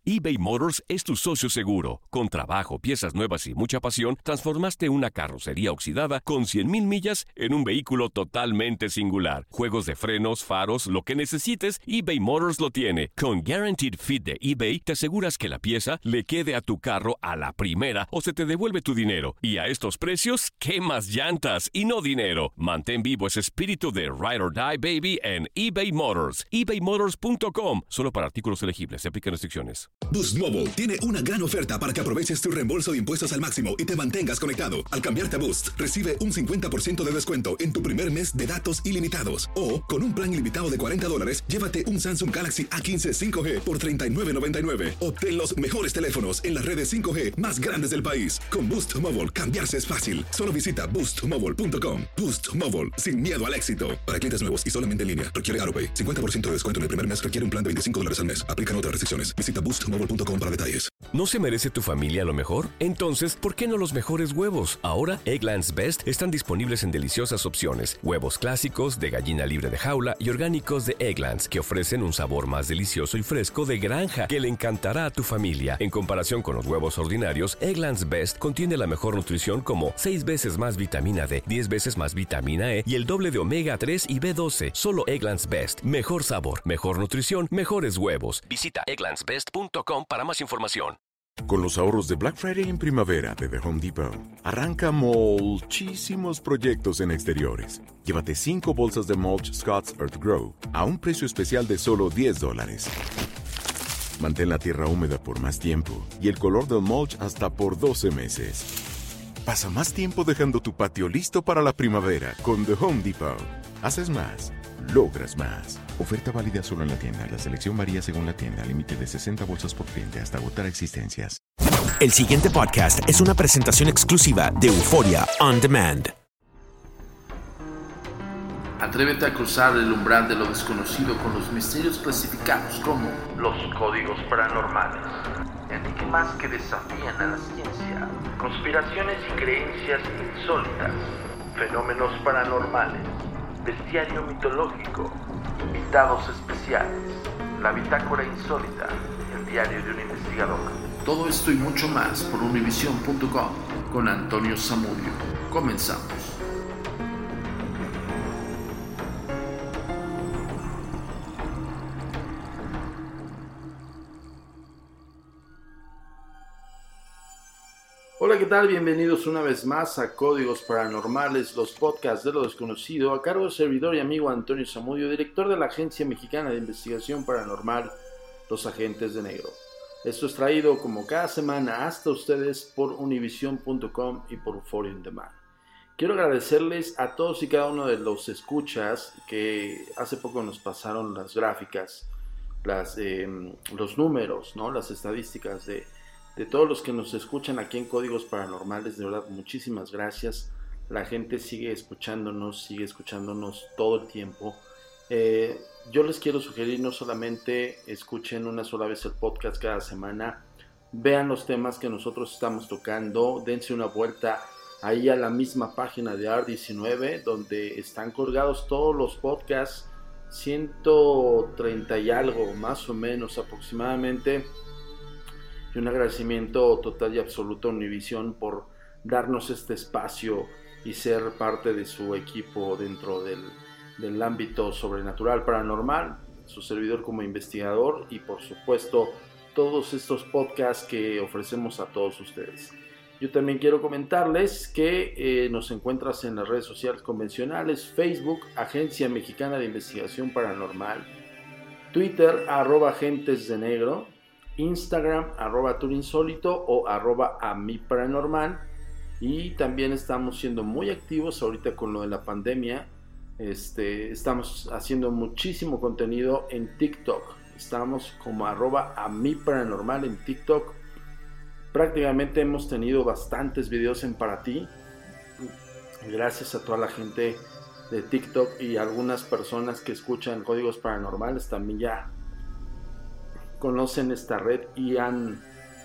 eBay Motors es tu socio seguro. Con trabajo, piezas nuevas y mucha pasión, transformaste una carrocería oxidada con 100,000 millas en un vehículo totalmente singular. Juegos de frenos, faros, lo que necesites, eBay Motors lo tiene. Con Guaranteed Fit de eBay, te aseguras que la pieza le quede a tu carro a la primera o se te devuelve tu dinero. Y a estos precios, ¿qué más llantas y no dinero? Mantén vivo ese espíritu de Ride or Die, baby, en eBay Motors. ebaymotors.com. Solo para artículos elegibles. Se aplican restricciones. Boost Mobile tiene una gran oferta para que aproveches tu reembolso de impuestos al máximo y te mantengas conectado. Al cambiarte a Boost, recibe un 50% de descuento en tu primer mes de datos ilimitados. O, con un plan ilimitado de $40, llévate un Samsung Galaxy A15 5G por $39.99. Obtén los mejores teléfonos en las redes 5G más grandes del país. Con Boost Mobile, cambiarse es fácil. Solo visita boostmobile.com. Boost Mobile, sin miedo al éxito. Para clientes nuevos y solamente en línea, requiere AroPay. 50% de descuento en el primer mes requiere un plan de $25 al mes. Aplican otras restricciones. Visita boostmobile.com para detalles. ¿No se merece tu familia lo mejor? Entonces, ¿por qué no los mejores huevos? Ahora, Eggland's Best están disponibles en deliciosas opciones. Huevos clásicos, de gallina libre de jaula y orgánicos de Eggland's, que ofrecen un sabor más delicioso y fresco de granja que le encantará a tu familia. En comparación con los huevos ordinarios, Eggland's Best contiene la mejor nutrición como 6 veces más vitamina D, 10 veces más vitamina E y el doble de omega 3 y B12. Solo Eggland's Best. Mejor sabor, mejor nutrición, mejores huevos. Visita egglandsbest.com para más información. Con los ahorros de Black Friday en primavera de The Home Depot, arranca muchísimos proyectos en exteriores. Llévate 5 bolsas de mulch Scott's Earth Grow a un precio especial de solo $10. Mantén la tierra húmeda por más tiempo y el color del mulch hasta por 12 meses. Pasa más tiempo dejando tu patio listo para la primavera con The Home Depot. Haces más, logras más. Oferta válida solo en la tienda. La selección varía según la tienda. Límite de 60 bolsas por cliente hasta agotar existencias. El siguiente podcast es una presentación exclusiva de Euphoria On Demand. Atrévete a cruzar el umbral de lo desconocido con los misterios clasificados como los códigos paranormales, enigmas que desafían a la ciencia, conspiraciones y creencias insólitas, fenómenos paranormales, bestiario mitológico, invitados especiales, la bitácora insólita, el diario de un investigador. Todo esto y mucho más por Univision.com con Antonio Zamudio. Comenzamos. Hola, ¿qué tal? Bienvenidos una vez más a Códigos Paranormales, los podcasts de lo desconocido, a cargo del servidor y amigo Antonio Zamudio, director de la Agencia Mexicana de Investigación Paranormal, Los Agentes de Negro. Esto es traído como cada semana hasta ustedes por Univision.com y por Euphoria On Demand. Quiero agradecerles a todos y cada uno de los escuchas que hace poco nos pasaron las gráficas, los números, ¿no? Las estadísticas de todos los que nos escuchan aquí en Códigos Paranormales. De verdad, muchísimas gracias. La gente sigue escuchándonos todo el tiempo. Yo les quiero sugerir, no solamente escuchen una sola vez el podcast cada semana, vean los temas que nosotros estamos tocando, dense una vuelta ahí a la misma página de AR19, donde están colgados todos los podcasts, 130 y algo, más o menos aproximadamente. Y un agradecimiento total y absoluto a Univision por darnos este espacio y ser parte de su equipo dentro del ámbito sobrenatural, paranormal, su servidor como investigador y por supuesto todos estos podcasts que ofrecemos a todos ustedes. Yo también quiero comentarles que nos encuentras en las redes sociales convencionales: Facebook, Agencia Mexicana de Investigación Paranormal, Twitter, @agentesdenegro, Instagram, @turinsólito o @amiparanormal. Y también estamos siendo muy activos ahorita con lo de la pandemia. Estamos haciendo muchísimo contenido en TikTok. Estamos como @amiparanormal en TikTok. Prácticamente hemos tenido bastantes videos en para ti. Gracias a toda la gente de TikTok y algunas personas que escuchan Códigos Paranormales también ya conocen esta red y han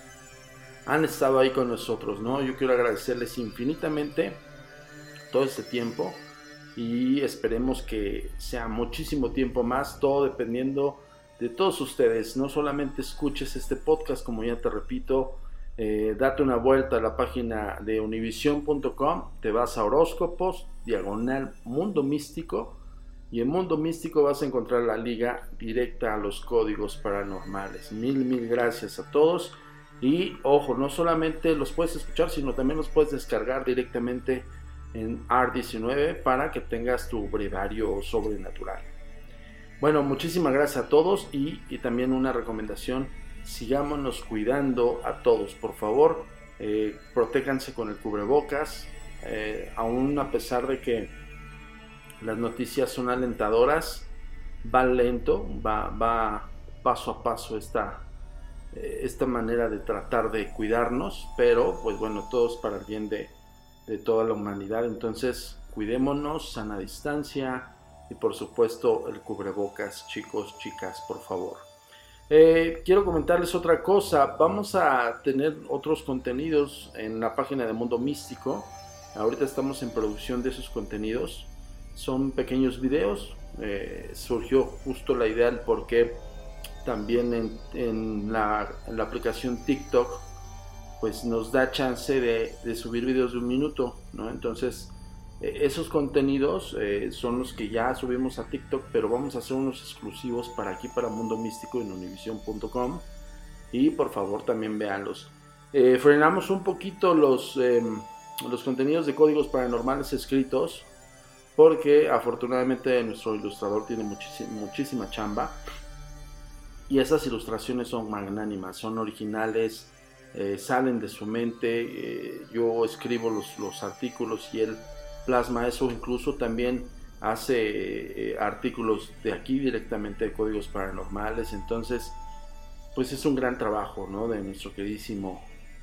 estado ahí con nosotros, ¿no? Yo quiero agradecerles infinitamente todo este tiempo y esperemos que sea muchísimo tiempo más, todo dependiendo todos ustedes. No solamente escuches este podcast, como ya te repito, date una vuelta a la página de univision.com, te vas a horóscopos, diagonal Mundo Místico, y en Mundo Místico vas a encontrar la liga directa a los códigos paranormales. Mil gracias a todos. Y ojo, no solamente los puedes escuchar, sino también los puedes descargar directamente en AR19 para que tengas tu brevario sobrenatural. Bueno, muchísimas gracias a todos y también una recomendación: sigámonos cuidando a todos, por favor. Protéjanse con el cubrebocas, aún a pesar de que las noticias son alentadoras, va lento, va paso a paso esta manera de tratar de cuidarnos, pero pues bueno, todos para el bien de toda la humanidad. Entonces cuidémonos, sana distancia y por supuesto el cubrebocas, chicos, chicas, por favor. Quiero comentarles otra cosa. Vamos a tener otros contenidos en la página de Mundo Místico. Ahorita estamos en producción de esos contenidos. Son pequeños videos. Surgió justo la idea del por qué también en la aplicación TikTok pues nos da chance de subir videos de 1 minuto, ¿no? Entonces esos contenidos son los que ya subimos a TikTok, pero vamos a hacer unos exclusivos para aquí, para Mundo Místico en univision.com, y por favor también véanlos. Frenamos un poquito los contenidos de códigos paranormales escritos, porque afortunadamente nuestro ilustrador tiene muchísima chamba, y esas ilustraciones son magnánimas, son originales, salen de su mente. Yo escribo los artículos y él plasma eso. Incluso también hace artículos de aquí directamente de códigos paranormales. Entonces pues es un gran trabajo, ¿no?, de nuestro queridísimo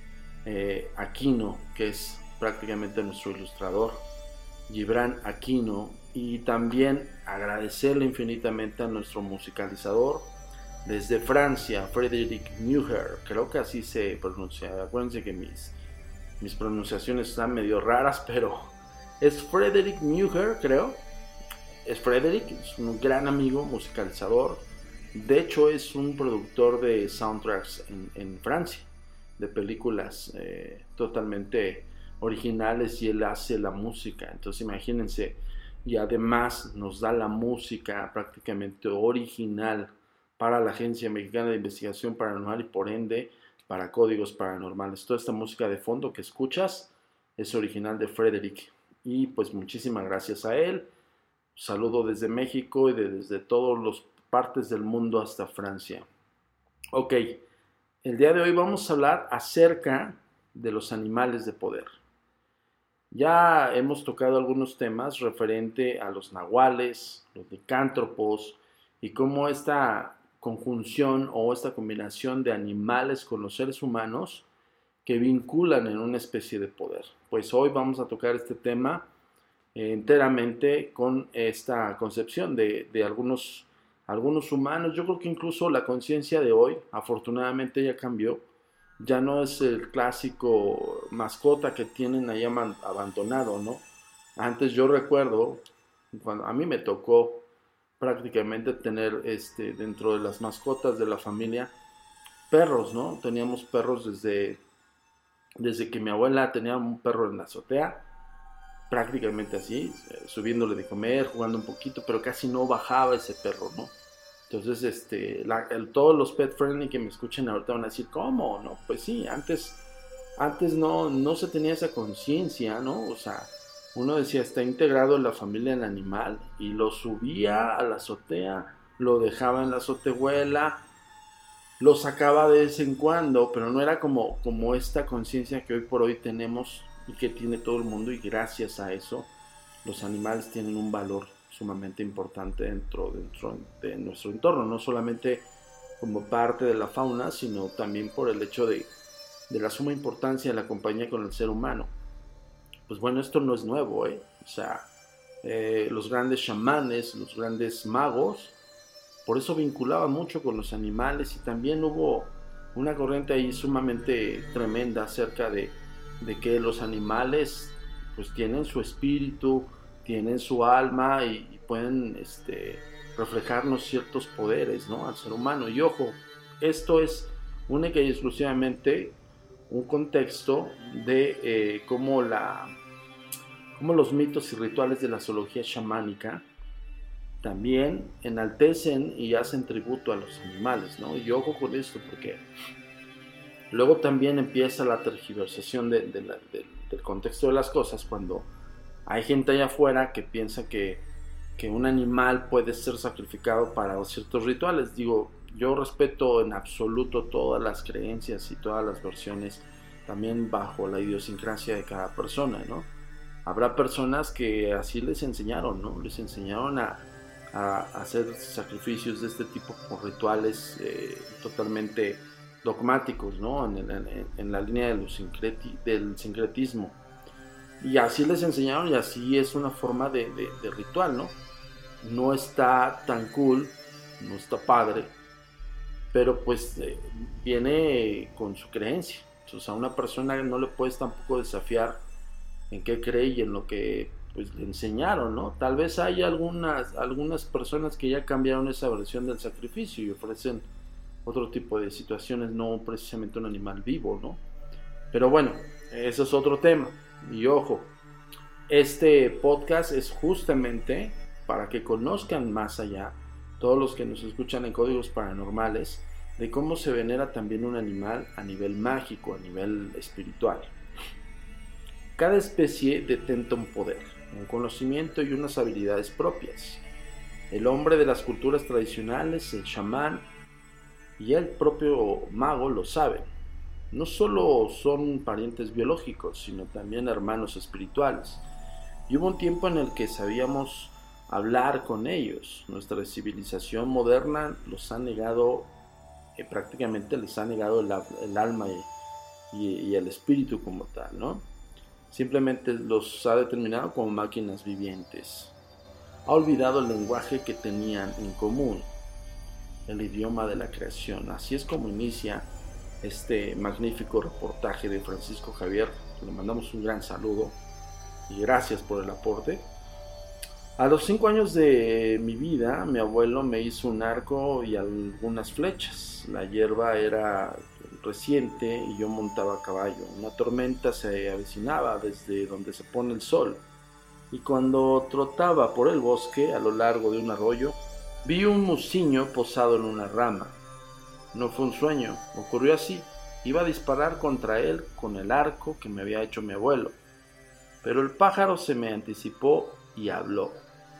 Aquino, que es prácticamente nuestro ilustrador, Gibran Aquino. Y también agradecerle infinitamente a nuestro musicalizador desde Francia, Frédéric Muher, creo que así se pronuncia. Acuérdense que mis pronunciaciones están medio raras, pero es Frédéric Muher, creo. Es Frédéric, es un gran amigo musicalizador. De hecho, es un productor de soundtracks en Francia, de películas totalmente originales, y él hace la música. Entonces imagínense, y además nos da la música prácticamente original para la Agencia Mexicana de Investigación Paranormal y por ende para Códigos Paranormales. Toda esta música de fondo que escuchas es original de Frédéric, y pues muchísimas gracias a él. Saludo desde México y desde todas las partes del mundo hasta Francia. Ok, el día de hoy vamos a hablar acerca de los animales de poder. Ya hemos tocado algunos temas referente a los nahuales, los licántropos, y cómo esta conjunción o esta combinación de animales con los seres humanos que vinculan en una especie de poder. Pues hoy vamos a tocar este tema enteramente con esta concepción de algunos humanos. Yo creo que incluso la conciencia de hoy afortunadamente ya cambió. Ya no es el clásico mascota que tienen ahí abandonado, ¿no? Antes yo recuerdo, cuando a mí me tocó prácticamente tener dentro de las mascotas de la familia perros, ¿no? Teníamos perros desde que mi abuela tenía un perro en la azotea, prácticamente así, subiéndole de comer, jugando un poquito, pero casi no bajaba ese perro, ¿no? Entonces todos los pet friendly que me escuchen ahorita van a decir, ¿cómo? ¿No? Pues sí, antes no se tenía esa conciencia, ¿no? O sea, uno decía, está integrado en la familia del animal, y lo subía a la azotea, lo dejaba en la azotehuela, lo sacaba de vez en cuando, pero no era como esta conciencia que hoy por hoy tenemos y que tiene todo el mundo, y gracias a eso los animales tienen un valor sumamente importante dentro de nuestro entorno, no solamente como parte de la fauna, sino también por el hecho de la suma importancia de la compañía con el ser humano. Pues bueno, esto no es nuevo, O sea, los grandes chamanes, los grandes magos, por eso vinculaban mucho con los animales, y también hubo una corriente ahí sumamente tremenda acerca de que los animales pues tienen su espíritu, tienen su alma, y pueden reflejarnos ciertos poderes, ¿no?, al ser humano. Y ojo, esto es única y exclusivamente un contexto de cómo los mitos y rituales de la zoología chamánica también enaltecen y hacen tributo a los animales, ¿no? Y ojo con esto, porque luego también empieza la tergiversación del contexto de las cosas, cuando hay gente allá afuera que piensa que un animal puede ser sacrificado para ciertos rituales. Digo, yo respeto en absoluto todas las creencias y todas las versiones, también bajo la idiosincrasia de cada persona, ¿no? Habrá personas que así les enseñaron, ¿no? Les enseñaron a hacer sacrificios de este tipo con rituales totalmente dogmáticos, ¿no? En la línea del sincretismo. Y así les enseñaron, y así es una forma de ritual, ¿no? No está tan cool, no está padre, pero pues viene con su creencia. Entonces a una persona no le puedes tampoco desafiar en qué cree y en lo que pues le enseñaron, ¿no? Tal vez hay algunas personas que ya cambiaron esa versión del sacrificio y ofrecen otro tipo de situaciones, no precisamente un animal vivo, ¿no? Pero bueno, eso es otro tema. Y ojo, este podcast es justamente para que conozcan más allá, todos los que nos escuchan en Códigos Paranormales, de cómo se venera también un animal a nivel mágico, a nivel espiritual. Cada especie detenta un poder, un conocimiento y unas habilidades propias. El hombre de las culturas tradicionales, el chamán y el propio mago lo saben. No solo son parientes biológicos, sino también hermanos espirituales. Y hubo un tiempo en el que sabíamos hablar con ellos. Nuestra civilización moderna los ha negado, prácticamente les ha negado el alma y el espíritu como tal, ¿no? Simplemente los ha determinado como máquinas vivientes. Ha olvidado el lenguaje que tenían en común, el idioma de la creación. Así es como inicia este magnífico reportaje de Francisco Javier. Le mandamos un gran saludo y gracias por el aporte. A los 5 años de mi vida, mi abuelo me hizo un arco y algunas flechas. La hierba era reciente y yo montaba a caballo. Una tormenta se avecinaba desde donde se pone el sol, y cuando trotaba por el bosque a lo largo de un arroyo, vi un musiño posado en una rama. No fue un sueño, ocurrió así. Iba a disparar contra él con el arco que me había hecho mi abuelo, pero el pájaro se me anticipó y habló.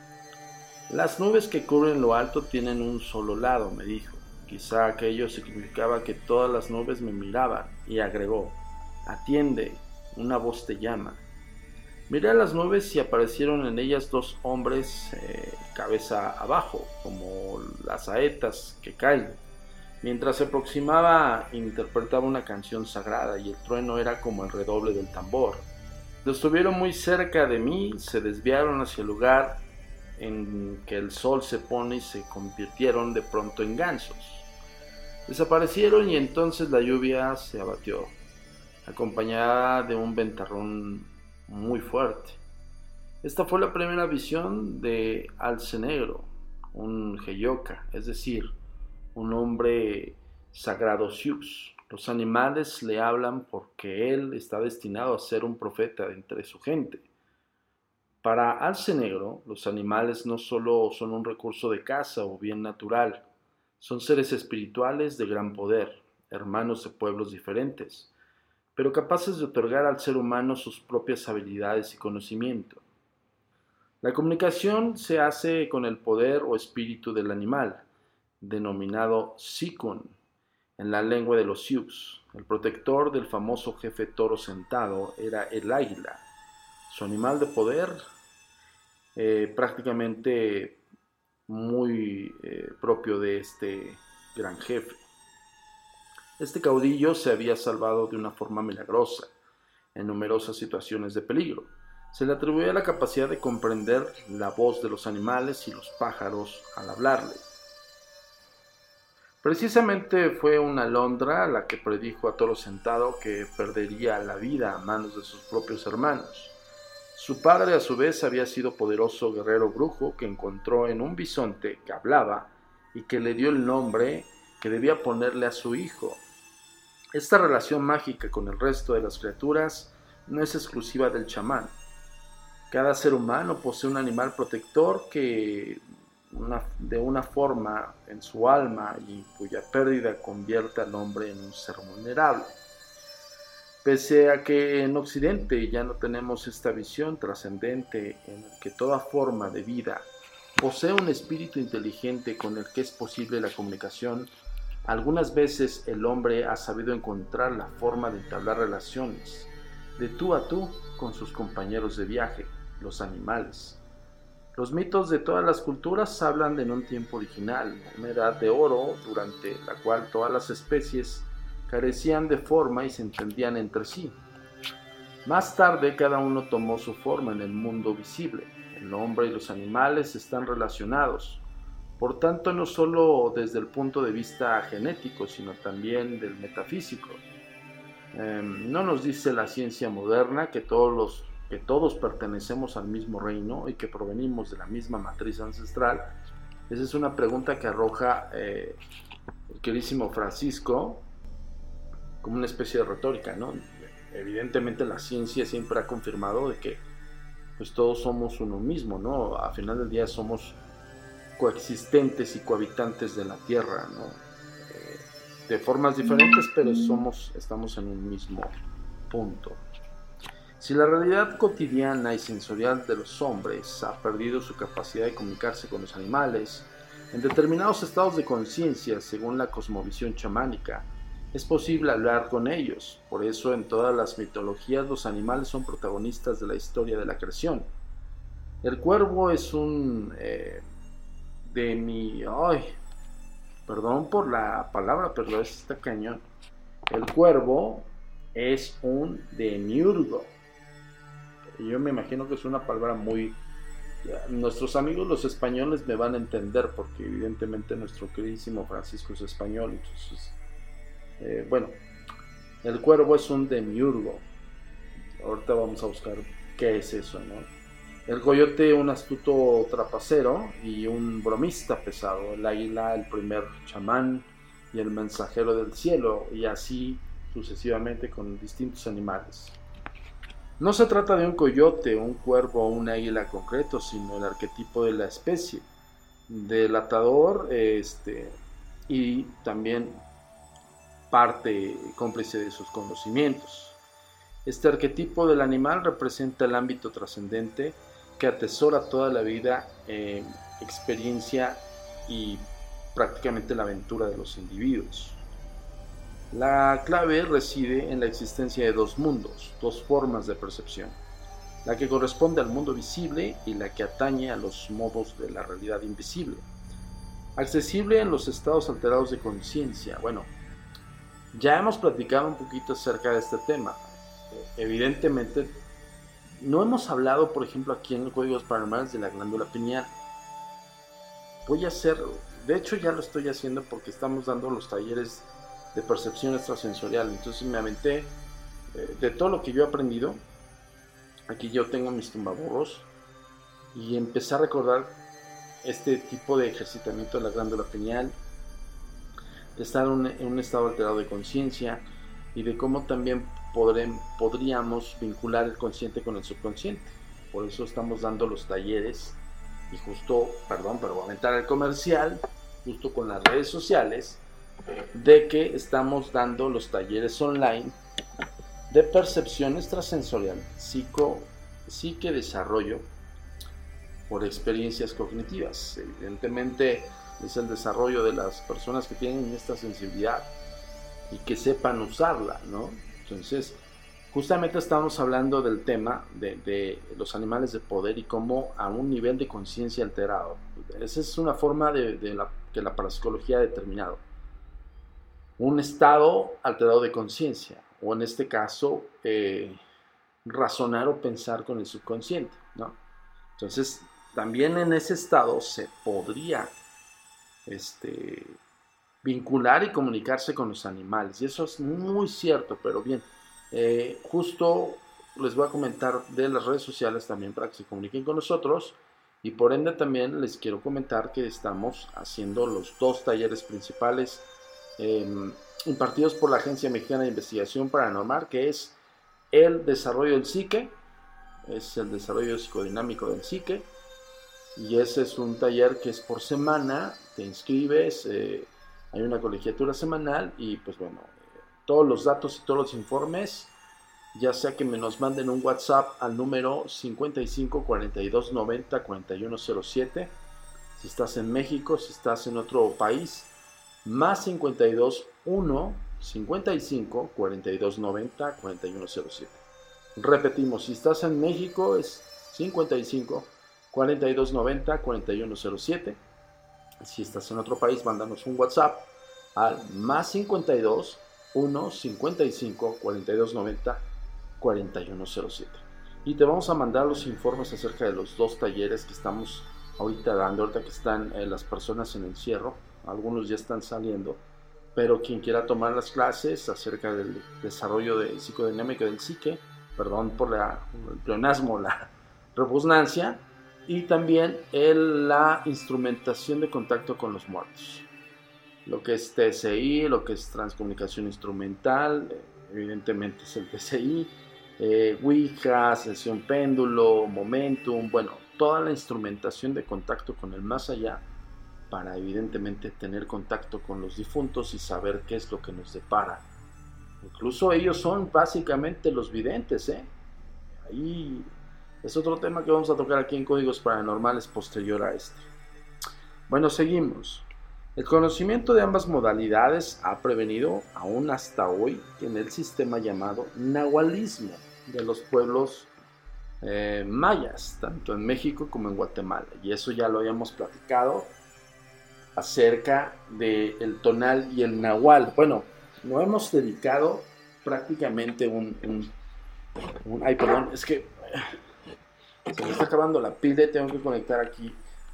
Las nubes que cubren lo alto tienen un solo lado, me dijo. Quizá aquello significaba que todas las nubes me miraban, y agregó: atiende, una voz te llama. Miré a las nubes y aparecieron en ellas 2 hombres cabeza abajo, como las saetas que caen. Mientras se aproximaba, interpretaba una canción sagrada y el trueno era como el redoble del tambor. Estuvieron muy cerca de mí, se desviaron hacia el lugar en que el sol se pone y se convirtieron de pronto en gansos. Desaparecieron y entonces la lluvia se abatió, acompañada de un ventarrón muy fuerte. Esta fue la primera visión de Alce Negro, un Heyoka, es decir, un hombre sagrado Sioux. Los animales le hablan porque él está destinado a ser un profeta entre su gente. Para Alce Negro, los animales no solo son un recurso de caza o bien natural, son seres espirituales de gran poder, hermanos de pueblos diferentes, pero capaces de otorgar al ser humano sus propias habilidades y conocimiento. La comunicación se hace con el poder o espíritu del animal, denominado Sikun en la lengua de los Sioux. El protector del famoso jefe toro sentado era el águila, su animal de poder, prácticamente muy propio de este gran jefe. Este caudillo se había salvado de una forma milagrosa en numerosas situaciones de peligro. Se le atribuía la capacidad de comprender la voz de los animales y los pájaros al hablarle. Precisamente fue una alondra la que predijo a toro sentado que perdería la vida a manos de sus propios hermanos. Su padre a su vez había sido poderoso guerrero brujo que encontró en un bisonte que hablaba y que le dio el nombre que debía ponerle a su hijo. Esta relación mágica con el resto de las criaturas no es exclusiva del chamán. Cada ser humano posee un animal protector que de una forma en su alma y cuya pérdida convierte al hombre en un ser vulnerable. Pese a que en Occidente ya no tenemos esta visión trascendente en el que toda forma de vida posee un espíritu inteligente con el que es posible la comunicación, algunas veces el hombre ha sabido encontrar la forma de entablar relaciones de tú a tú con sus compañeros de viaje, los animales. Los mitos de todas las culturas hablan de un tiempo original, una edad de oro durante la cual todas las especies carecían de forma y se entendían entre sí. Más tarde cada uno tomó su forma en el mundo visible. El hombre y los animales están relacionados, por tanto no solo desde el punto de vista genético, sino también del metafísico. No nos dice la ciencia moderna que todos pertenecemos al mismo reino y que provenimos de la misma matriz ancestral. Esa es una pregunta que arroja el queridísimo Francisco como una especie de retórica, ¿no? Evidentemente la ciencia siempre ha confirmado de que pues todos somos uno mismo, ¿no? A final del día somos coexistentes y cohabitantes de la Tierra, ¿no? De formas diferentes, pero estamos en un mismo punto. Si la realidad cotidiana y sensorial de los hombres ha perdido su capacidad de comunicarse con los animales, en determinados estados de conciencia, según la cosmovisión chamánica, es posible hablar con ellos. Por eso en todas las mitologías los animales son protagonistas de la historia de la creación. El cuervo es un perdón por la palabra, pero está cañón. El cuervo es un demiurgo. Yo me imagino que es una palabra muy... Nuestros amigos los españoles me van a entender porque evidentemente nuestro queridísimo Francisco es español. Entonces, el cuervo es un demiurgo. Ahorita vamos a buscar qué es eso, ¿no? El coyote, un astuto trapacero y un bromista pesado. El águila, el primer chamán y el mensajero del cielo, y así sucesivamente con distintos animales. No se trata de un coyote, un cuervo o un águila concreto, sino el arquetipo de la especie, delatador y también parte cómplice de sus conocimientos. Este arquetipo del animal representa el ámbito trascendente que atesora toda la vida, experiencia y prácticamente la aventura de los individuos. La clave reside en la existencia de dos mundos, dos formas de percepción, la que corresponde al mundo visible y la que atañe a los modos de la realidad invisible, accesible en los estados alterados de conciencia. Bueno, ya hemos platicado un poquito acerca de este tema. Evidentemente, no hemos hablado, por ejemplo, aquí en Códigos Paranormales de la glándula pineal. Voy a hacer, de hecho ya lo estoy haciendo porque estamos dando los talleres de percepción extrasensorial. Entonces me aventé de todo lo que yo he aprendido. Aquí yo tengo mis tumbaburros y empecé a recordar este tipo de ejercitamiento de la glándula pineal, de estar en un estado alterado de conciencia y de cómo también podríamos vincular el consciente con el subconsciente. Por eso estamos dando los talleres y justo, perdón, pero voy a aventar el comercial, justo con las redes sociales, de que estamos dando los talleres online de percepción extrasensorial, psique desarrollo por experiencias cognitivas. Evidentemente es el desarrollo de las personas que tienen esta sensibilidad y que sepan usarla, ¿no? Entonces, justamente estamos hablando del tema de los animales de poder y cómo a un nivel de conciencia alterado. Esa es una forma que la parapsicología ha determinado. Un estado alterado de conciencia, o en este caso, razonar o pensar con el subconsciente, ¿no? Entonces, también en ese estado se podría vincular y comunicarse con los animales, y eso es muy cierto. Pero bien, justo les voy a comentar de las redes sociales también para que se comuniquen con nosotros. Y por ende también les quiero comentar que estamos haciendo los 2 talleres principales impartidos por la Agencia Mexicana de Investigación Paranormal, que es el desarrollo del psique, es el desarrollo psicodinámico del psique, y ese es un taller que es por semana, te inscribes, hay una colegiatura semanal y pues bueno, todos los datos y todos los informes, ya sea que me nos manden un WhatsApp al número 55 42 90 4107, si estás en México, si estás en otro país, más 52 1 55 42 90 4107. Repetimos, si estás en México es 55 42 90 4107. Si estás en otro país, mándanos un WhatsApp al más 52 1 55 42 90 4107. Y te vamos a mandar los informes acerca de los 2 talleres que estamos ahorita dando, ahorita que están las personas en encierro. Algunos ya están saliendo, pero quien quiera tomar las clases acerca del desarrollo de psicodinámica del psique, perdón por el pleonasmo, la repugnancia, y también la instrumentación de contacto con los muertos, lo que es TSI, lo que es transcomunicación instrumental, evidentemente es el TSI, Ouija, sesión péndulo, momentum, bueno, toda la instrumentación de contacto con el más allá, para evidentemente tener contacto con los difuntos y saber qué es lo que nos depara. Incluso ellos son básicamente los videntes, Ahí es otro tema que vamos a tocar aquí en Códigos Paranormales posterior a este. Bueno, seguimos. El conocimiento de ambas modalidades ha prevenido, aún hasta hoy, en el sistema llamado nahualismo de los pueblos mayas, tanto en México como en Guatemala. Y eso ya lo habíamos platicado acerca del tonal y el nahual. Bueno, no hemos dedicado prácticamente ay, perdón, es que se me está acabando la pila y tengo que conectar aquí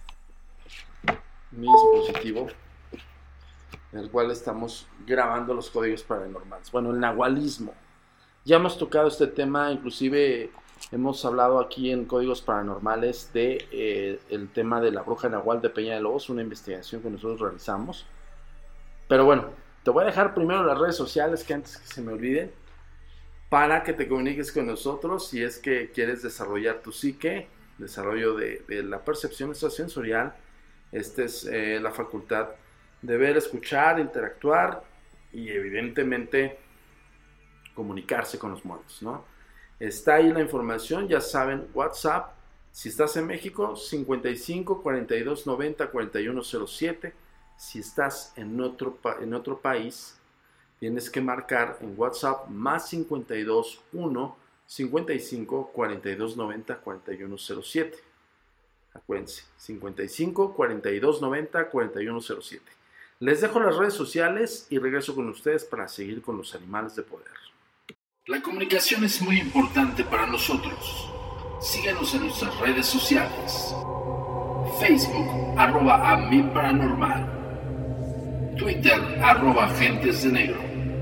mi dispositivo en el cual estamos grabando los códigos paranormales. Bueno, el nahualismo. Ya hemos tocado este tema, inclusive hemos hablado aquí en Códigos Paranormales de el tema de la bruja nahual de Peña de Lobos, una investigación que nosotros realizamos. Pero bueno, te voy a dejar primero las redes sociales, que antes que se me olviden, para que te comuniques con nosotros si es que quieres desarrollar tu psique, desarrollo de la percepción extrasensorial. Esta es la facultad de ver, escuchar, interactuar y evidentemente comunicarse con los muertos, ¿no? Está ahí la información, ya saben, WhatsApp, si estás en México, 55 42 90 4107. Si estás en otro país, tienes que marcar en WhatsApp más 52 1 55 42 90 4107. Acuérdense, 55 42 90 4107. Les dejo las redes sociales y regreso con ustedes para seguir con los animales de poder. La comunicación es muy importante para nosotros. Síguenos en nuestras redes sociales. Facebook, @amiparanormal. Twitter, @agentesdenegro.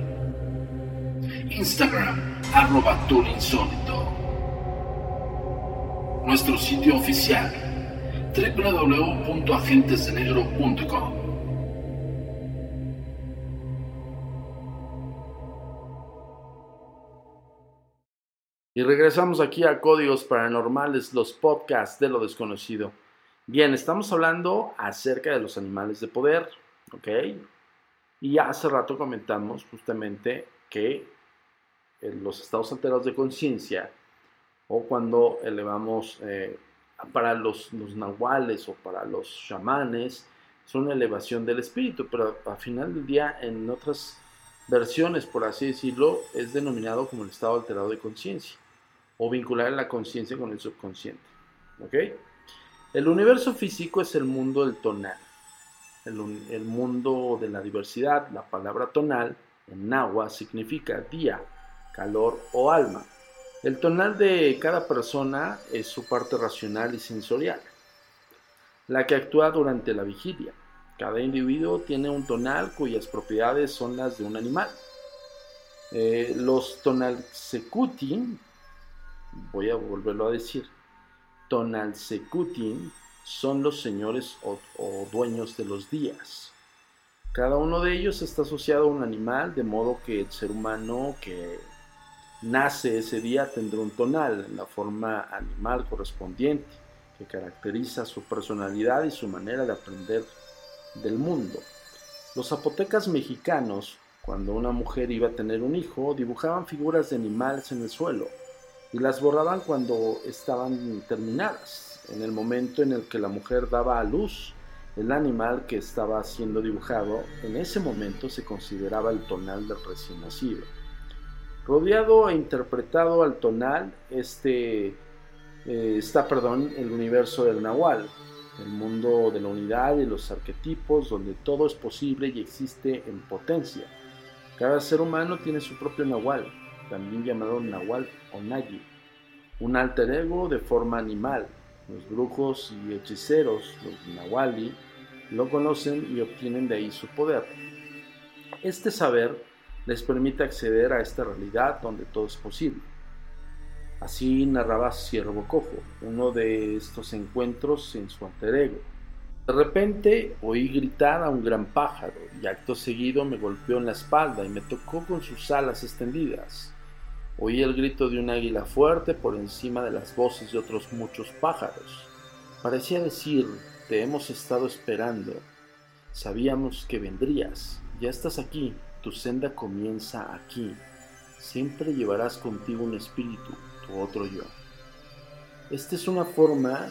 Instagram, @tourinsólito. Nuestro sitio oficial, www.agentesdenegro.com. Y regresamos aquí a Códigos Paranormales, los podcasts de lo desconocido. Bien, estamos hablando acerca de los animales de poder, ¿ok? Y hace rato comentamos justamente que los estados alterados de conciencia, o cuando elevamos para los nahuales o para los chamanes, es una elevación del espíritu, pero al final del día, en otras versiones, por así decirlo, es denominado como el estado alterado de conciencia, o vincular la conciencia con el subconsciente, ¿ok? El universo físico es el mundo del tonal, el mundo de la diversidad. La palabra tonal en náhuatl significa día, calor o alma. El tonal de cada persona es su parte racional y sensorial, la que actúa durante la vigilia. Cada individuo tiene un tonal cuyas propiedades son las de un animal. Los tonaltzecuhtli voy a volverlo a decir, Tonaltecutli son los señores o dueños de los días. Cada uno de ellos está asociado a un animal, de modo que el ser humano que nace ese día tendrá un tonal en la forma animal correspondiente, que caracteriza su personalidad y su manera de aprender del mundo. Los zapotecas mexicanos, cuando una mujer iba a tener un hijo, dibujaban figuras de animales en el suelo y las borraban cuando estaban terminadas. En el momento en el que la mujer daba a luz, el animal que estaba siendo dibujado, en ese momento se consideraba el tonal del recién nacido. Rodeado e interpretado al tonal está el universo del Nahual, el mundo de la unidad y los arquetipos donde todo es posible y existe en potencia. Cada ser humano tiene su propio Nahual, también llamado Nahual o Nagi, un alter ego de forma animal. Los brujos y hechiceros, los Nahuali, lo conocen y obtienen de ahí su poder. Este saber les permite acceder a esta realidad donde todo es posible. Así narraba Ciervo Cojo, uno de estos encuentros en su alter ego. De repente oí gritar a un gran pájaro y acto seguido me golpeó en la espalda y me tocó con sus alas extendidas. Oí el grito de un águila fuerte por encima de las voces de otros muchos pájaros. Parecía decir: te hemos estado esperando, sabíamos que vendrías, ya estás aquí, tu senda comienza aquí, siempre llevarás contigo un espíritu, tu otro yo. Esta es una forma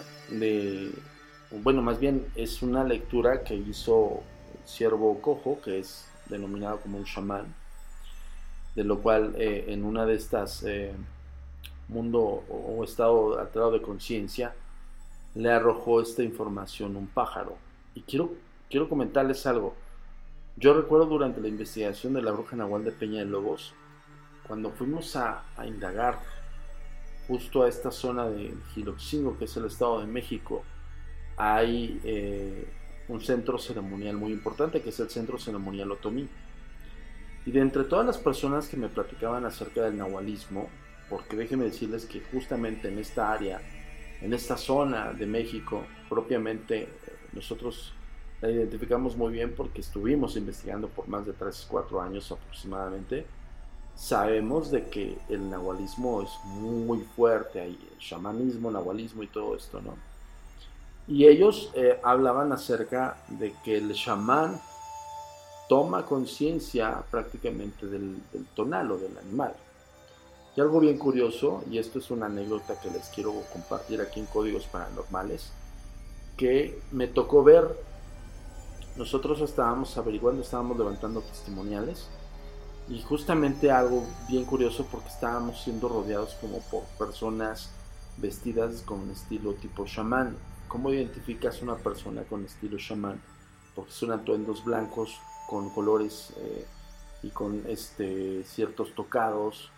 más bien es una lectura que hizo Ciervo Cojo, que es denominado como un chamán, de lo cual en una de estas mundo o estado alterado de conciencia le arrojó esta información un pájaro. Y quiero comentarles algo. Yo recuerdo durante la investigación de la bruja Nahual de Peña de Lobos, cuando fuimos a indagar justo a esta zona de Jiloxingo, que es el Estado de México, hay un centro ceremonial muy importante, que es el Centro Ceremonial Otomí. Y de entre todas las personas que me platicaban acerca del nahualismo, porque déjenme decirles que justamente en esta área, en esta zona de México, propiamente nosotros la identificamos muy bien porque estuvimos investigando por más de 3-4 años aproximadamente. Sabemos de que el nahualismo es muy fuerte ahí, el chamanismo, nahualismo y todo esto, ¿no? Y ellos hablaban acerca de que el chamán toma conciencia prácticamente del tonal o del animal. Y algo bien curioso, y esto es una anécdota que les quiero compartir aquí en Códigos Paranormales, que me tocó ver. Nosotros estábamos averiguando, estábamos levantando testimoniales, y justamente algo bien curioso, porque estábamos siendo rodeados como por personas vestidas con un estilo tipo chamán. ¿Cómo identificas una persona con estilo chamán? Porque son atuendos blancos con colores y con ciertos tocados,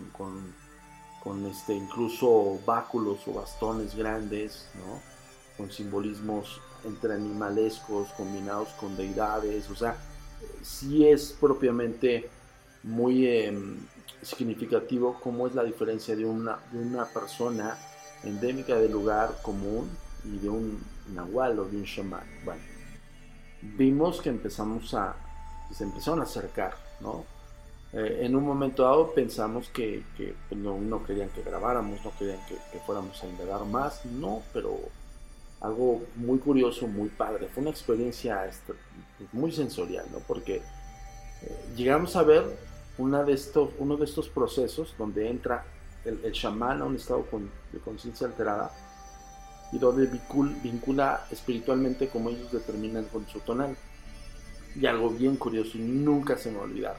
con incluso báculos o bastones grandes, ¿no? Con simbolismos entre animalescos combinados con deidades. O sea, sí es propiamente muy significativo cómo es la diferencia de una persona endémica del lugar común y de un nahual o de un chamán. Bueno, vimos que se empezaron a acercar, ¿no? En un momento dado pensamos que no querían que grabáramos, no querían que fuéramos a indagar más, no, pero algo muy curioso, muy padre. Fue una experiencia muy sensorial, ¿no? Porque llegamos a ver uno de estos procesos donde entra el chamán a un estado de conciencia alterada y donde vincula espiritualmente como ellos determinan con su tonal. Y algo bien curioso y nunca se me va a olvidar.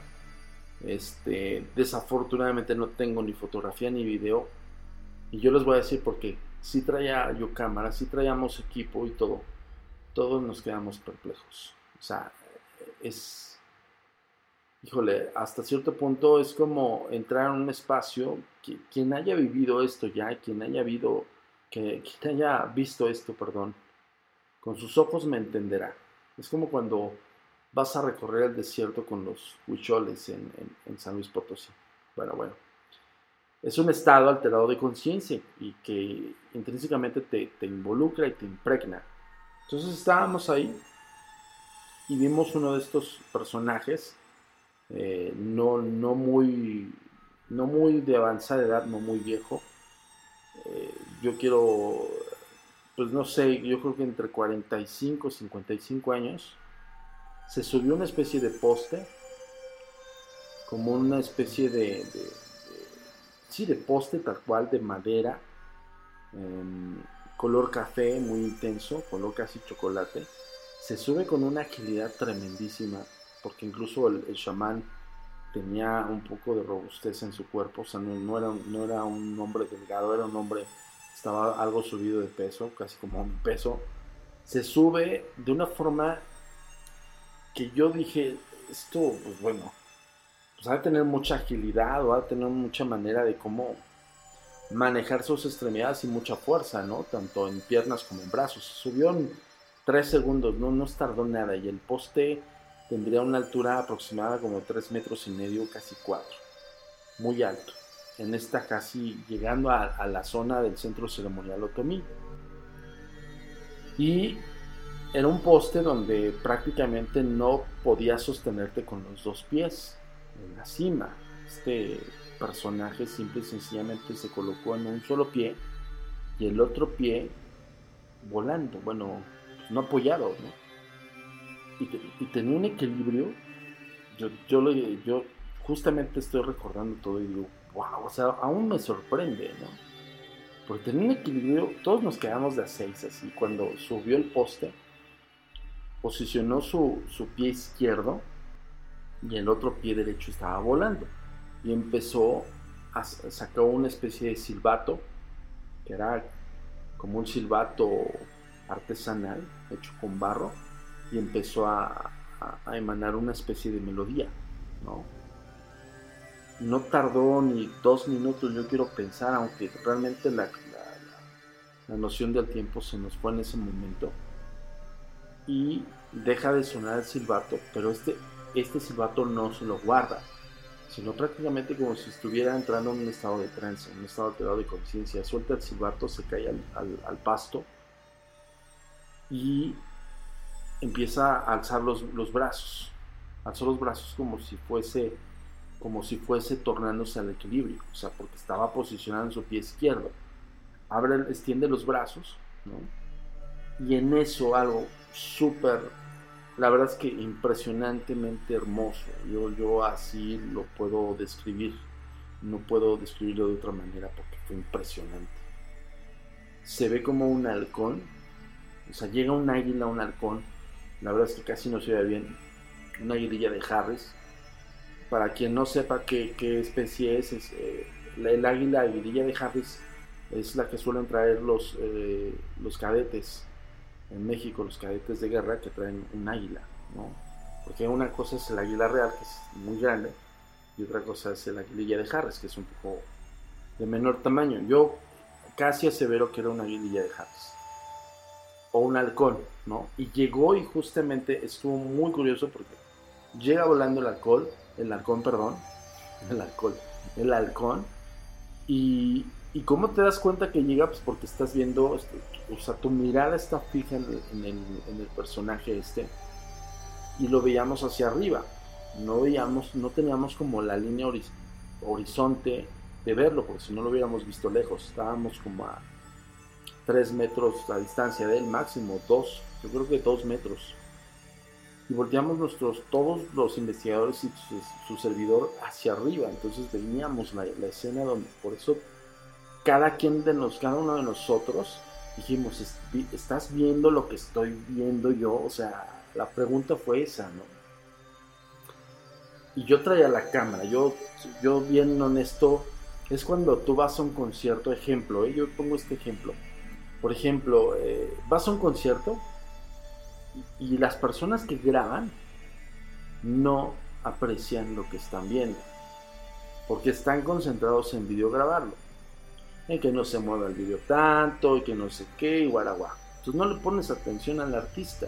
Desafortunadamente no tengo ni fotografía ni video, y yo les voy a decir por qué. Sí traía yo cámara, sí traíamos equipo y todo. Todos nos quedamos perplejos. O sea, híjole, hasta cierto punto es como entrar en un espacio quien haya vivido esto ya, quien haya visto esto, con sus ojos me entenderá. Es como cuando vas a recorrer el desierto con los huicholes en San Luis Potosí. Bueno. es un estado alterado de conciencia y que intrínsecamente te involucra y te impregna. Entonces estábamos ahí y vimos uno de estos personajes, no muy de avanzada edad, no muy viejo. Yo quiero, pues no sé, yo creo que entre 45 y 55 años. Se subió una especie de poste, como una especie de poste tal cual, de madera, color café muy intenso, color casi chocolate. Se sube con una agilidad tremendísima, porque incluso el chamán tenía un poco de robustez en su cuerpo, o sea, no era un hombre delgado, era un hombre, estaba algo subido de peso, casi como un peso. Se sube de una forma que yo dije, esto, pues bueno, pues ha de tener mucha agilidad, o ha de tener mucha manera de cómo manejar sus extremidades y mucha fuerza, ¿no? Tanto en piernas como en brazos. Se subió en 3 segundos, no tardó nada, y el poste tendría una altura aproximada como 3 metros y medio, casi 4, muy alto, en esta casi llegando a la zona del centro ceremonial otomí. Y era un poste donde prácticamente no podías sostenerte con los 2 pies en la cima. Este personaje simple y sencillamente se colocó en un solo pie y el otro pie volando, bueno, no apoyado, ¿no? Y tenía un equilibrio. Yo justamente estoy recordando todo y digo, wow, o sea, aún me sorprende, ¿no? Porque tenía un equilibrio, todos nos quedamos de a 6 así. Cuando subió el poste, posicionó su pie izquierdo y el otro pie derecho estaba volando. Y empezó sacó una especie de silbato, que era como un silbato artesanal, hecho con barro, y empezó a emanar una especie de melodía, ¿no? No tardó ni 2 minutos, yo quiero pensar, aunque realmente la noción del tiempo se nos fue en ese momento, y deja de sonar el silbato, pero este silbato no se lo guarda, sino prácticamente como si estuviera entrando en un estado de trance, un estado alterado de conciencia. Suelta el silbato, se cae al pasto y empieza a alzar los brazos. Alzó los brazos como si fuese tornándose al equilibrio, o sea, porque estaba posicionado en su pie izquierdo. Extiende los brazos, ¿no? Y en eso algo súper, la verdad es que impresionantemente hermoso. Yo así lo puedo describir, no puedo describirlo de otra manera porque fue impresionante. Se ve como un halcón, o sea, llega un águila, un halcón, la verdad es que casi no se ve bien, una aguililla de Harris. Para quien no sepa qué especie es el aguililla de Harris es la que suelen traer los cadetes en México, los cadetes de guerra que traen un águila, ¿no? Porque una cosa es el águila real, que es muy grande, y otra cosa es el aguililla de Harris, que es un poco de menor tamaño. Yo casi asevero que era una aguililla de Harris o un halcón, ¿no? Y llegó y justamente estuvo muy curioso porque llega volando el halcón, y ¿cómo te das cuenta que llega? Pues porque estás viendo, o sea, tu mirada está fija en el personaje y lo veíamos hacia arriba, no teníamos como la línea horizonte de verlo, porque si no lo hubiéramos visto lejos. Estábamos como a 3 metros a distancia de él, máximo 2, yo creo que 2 metros. Y volteamos todos los investigadores y su servidor hacia arriba. Entonces veíamos la escena donde, por eso cada uno de nosotros dijimos, ¿estás viendo lo que estoy viendo yo? O sea, la pregunta fue esa, ¿no? Y yo traía la cámara, yo bien honesto, es cuando tú vas a un concierto, ejemplo, yo pongo este ejemplo. Por ejemplo, vas a un concierto y las personas que graban no aprecian lo que están viendo, porque están concentrados en videograbarlo, en que no se mueva el video tanto y que no sé qué y guaraguá. Entonces no le pones atención al artista.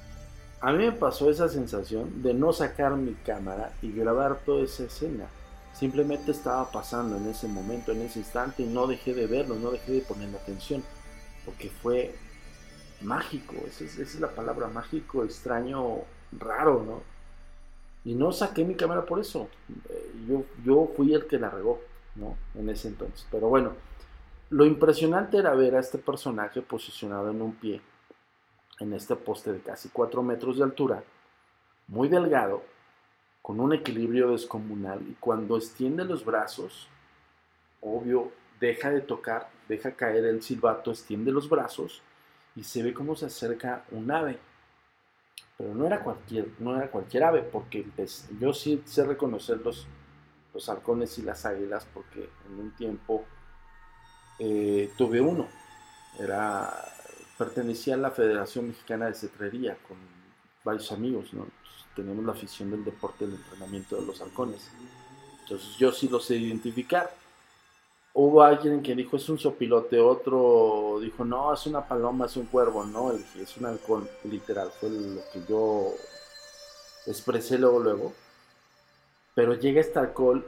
A mí me pasó esa sensación de no sacar mi cámara y grabar toda esa escena. simplemente estaba pasando en ese momento, en ese instante, y no dejé de verlo, no dejé de ponerle atención, porque fue mágico. Esa es la palabra, mágico, extraño, raro, ¿no? Y no saqué mi cámara por eso. Yo fui el que la regó, ¿no? En ese entonces. Pero bueno, lo impresionante era ver a este personaje posicionado en un pie, en este poste de casi 4 metros de altura, muy delgado, con un equilibrio descomunal, y cuando extiende los brazos, obvio, deja de tocar, deja caer el silbato, extiende los brazos, y se ve cómo se acerca un ave. Pero no era cualquier ave, porque yo sí sé reconocer los halcones y las águilas, porque en un tiempo tuve uno. Pertenecía a la Federación Mexicana de Cetrería con varios amigos, ¿no? Teníamos la afición del deporte del entrenamiento de los halcones. Entonces yo sí los sé identificar. Hubo alguien que dijo es un sopilote, otro dijo no, es una paloma, es un cuervo. No, dije es un halcón, literal, fue lo que yo expresé luego. Pero llega este